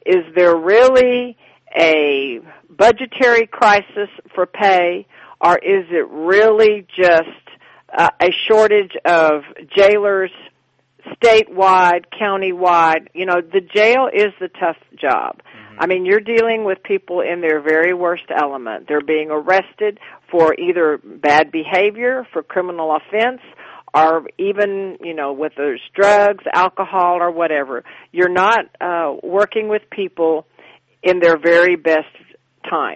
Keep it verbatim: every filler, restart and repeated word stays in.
is there really a budgetary crisis for pay, or is it really just uh, a shortage of jailers statewide, countywide? You know, the jail is the tough job. Mm-hmm. I mean, you're dealing with people in their very worst element. They're being arrested for either bad behavior, for criminal offense, or even, you know, whether there's drugs, alcohol, or whatever. You're not uh, working with people in their very best time.